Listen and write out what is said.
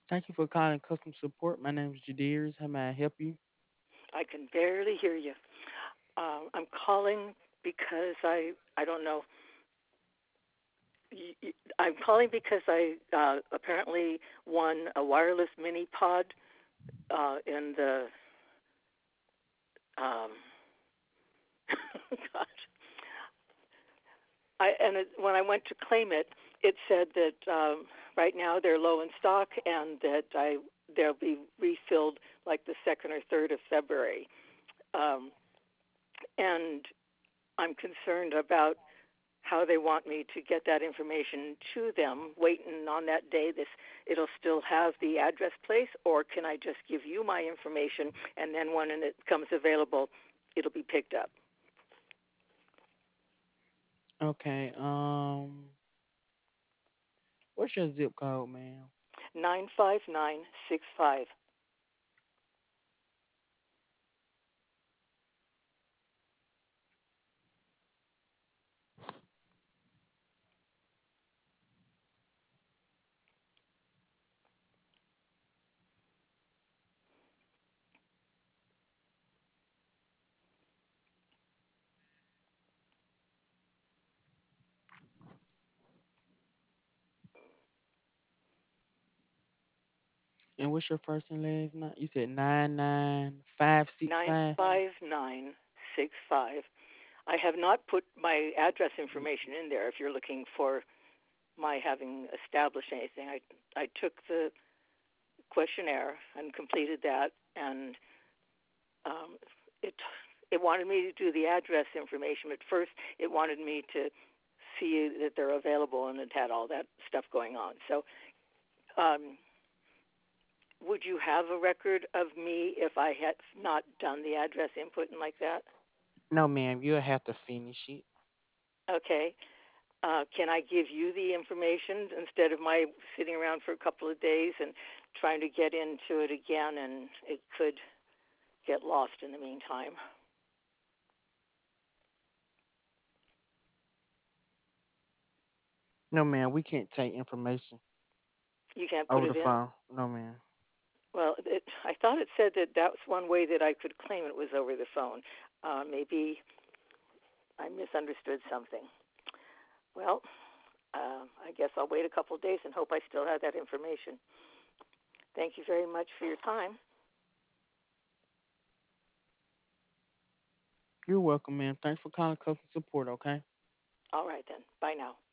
Thank you for calling customer support. My name is Jadirs. How may I help you? I can barely hear you. I'm calling because I don't know. I'm calling because I apparently won a wireless mini pod in the um, gosh. When I went to claim it, it said that right now they're low in stock and that they'll be refilled like the second or third of February. Um, and I'm concerned about how they want me to get that information to them, waiting on that day this it'll still have the address place, or can I just give you my information and then when it comes available it'll be picked up. Okay. What's your zip code, ma'am? 95965. And what's your first and last name? You said 99565. 95965. I have not put my address information in there if you're looking for my having established anything. I took the questionnaire and completed that, and um, it it wanted me to do the address information. But first, it wanted me to see that they're available, and it had all that stuff going on. So, um, would you have a record of me if I had not done the address input and like that? No, ma'am. You'll have to finish it. Okay. Can I give you the information instead of my sitting around for a couple of days and trying to get into it again, and it could get lost in the meantime? No, ma'am. We can't take information You can't put over it the in? phone. No, ma'am. Well, I thought it said that that was one way that I could claim it was over the phone. Maybe I misunderstood something. Well, I guess I'll wait a couple of days and hope I still have that information. Thank you very much for your time. You're welcome, ma'am. Thanks for calling customer support, okay? All right then. Bye now.